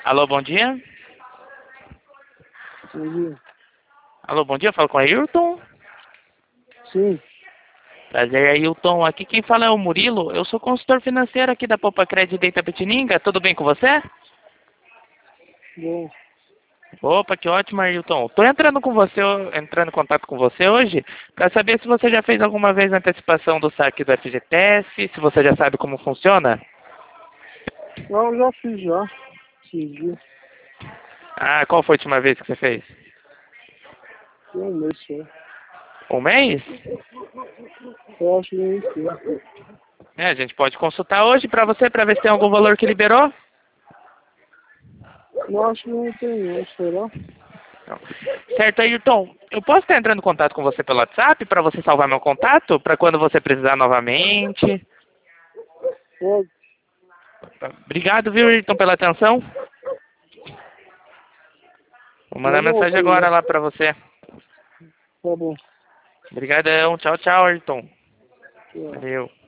Alô, bom dia. Bom dia. Alô, bom dia. Falo com o Ailton. Sim, Prazer, Ailton. Aqui quem fala é o Murilo. Eu sou consultor financeiro aqui da Poupa Crédito de Itapetininga. Tudo bem com você? bom. Opa, que ótimo, Ailton. Tô entrando em contato com você hoje para saber se você já fez alguma vez a antecipação do saque do FGTS, se você já sabe como funciona. Eu já fiz já. Esses dias. Ah, qual foi a última vez que você fez? Tem um mês só. Um mês? Eu acho que nem sei. É, a gente pode consultar hoje para você para ver se tem algum valor que liberou. Eu acho que não tem não, será? Não. Certo, Ayrton, eu posso estar entrando em contato com você pelo WhatsApp para você salvar meu contato para quando você precisar novamente? Pode. Obrigado, viu, Ayrton, pela atenção. Vou mandar Manda mensagem ok, já. agora lá para você. Tá bom. Obrigadão, tchau, tchau, Ayrton. Tchau. Valeu.